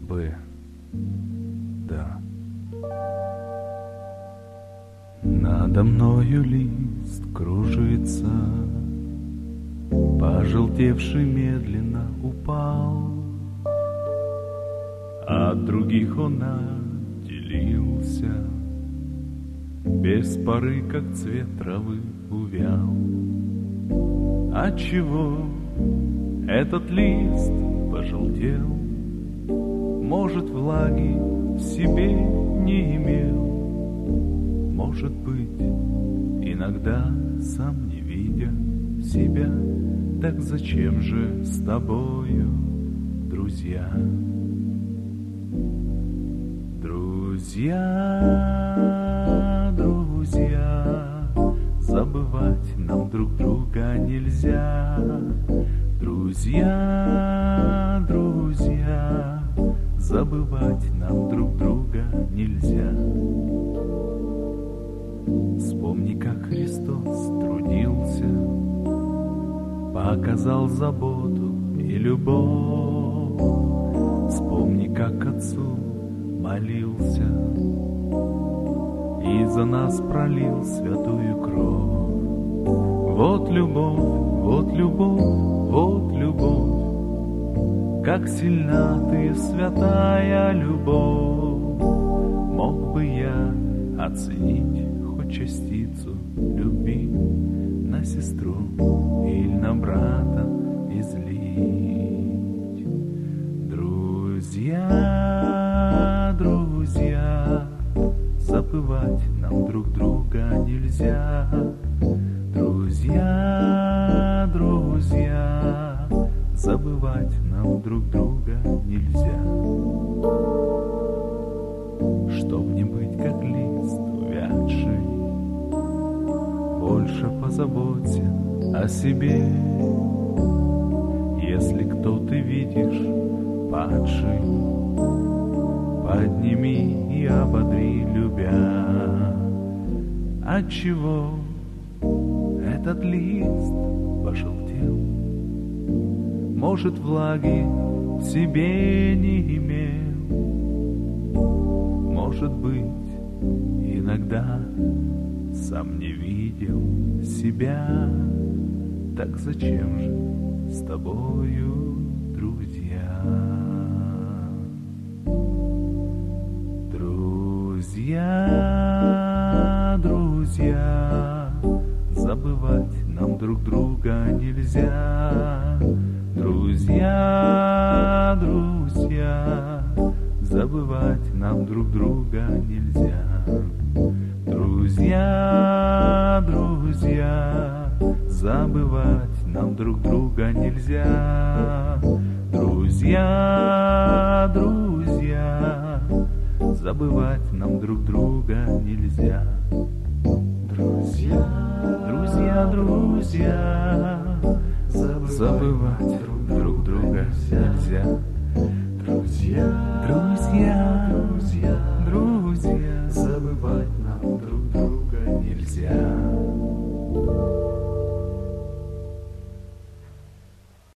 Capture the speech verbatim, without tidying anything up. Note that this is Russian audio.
Б. Да. Надо мною лист кружится, пожелтевший медленно упал, от других он отделился, без поры, как цвет травы, увял. Отчего этот лист пожелтел? Может, влаги в себе не имел, может быть, иногда сам не видя себя. Так зачем же с тобою, друзья? Друзья, друзья, забывать нам друг друга нельзя. Друзья, друзья, забывать нам друг друга нельзя. Вспомни, как Христос трудился, показал заботу и любовь. Вспомни, как Отцу молился и за нас пролил святую кровь. Вот любовь, вот любовь, вот любовь, как сильна ты, святая любовь. Мог бы я оценить хоть частицу любви на сестру или на брата излить. Друзья, друзья, забывать нам друг друга нельзя. Друзья, друзья, забывать нам друг друга нельзя. Чтоб не быть как лист увядший, больше позаботься о себе. Если кто ты видишь падший, подними и ободри, любя. Отчего этот лист пожелтел? Может, влаги в себе не имел, может быть, иногда сам не видел себя. Так зачем же с тобою, друзья? Друзья, друзья, забывать нам друг друга нельзя. Друзья, друзья, забывать нам друг друга нельзя. Друзья, друзья, забывать нам друг друга нельзя. Друзья, друзья, забывать нам друг друга нельзя. Друзья, друзья, друзья, забывать друг друга нельзя. Друзья, друзья,